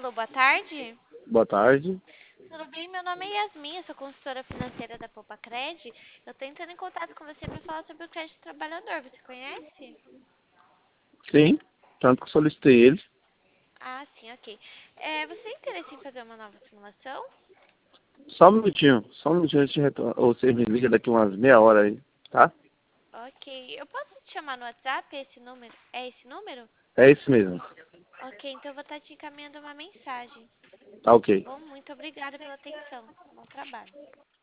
Alô, boa tarde. Boa tarde. Tudo bem? Meu nome é Yasmin, eu sou consultora financeira da Poupa-Cred. Eu tô entrando em contato com você para falar sobre o crédito trabalhador. Você conhece? Sim, tanto que eu solicitei ele. Ah, sim, ok. Você tem interesse em fazer uma nova simulação? Só um minutinho antes de retornar. Ou você me liga daqui umas meia hora aí, tá? Ok. Eu posso te chamar no WhatsApp? Esse número? É esse número? É esse mesmo. Ok, então eu vou estar te encaminhando uma mensagem. Tá ok. Bom, muito obrigada pela atenção. Bom trabalho.